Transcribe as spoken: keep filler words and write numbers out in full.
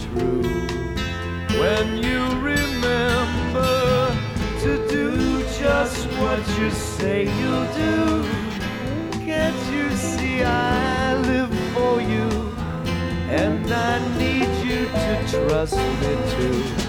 true. When you remember to do just what you say you'll do, can't you see I live for you, and I need you to trust me too.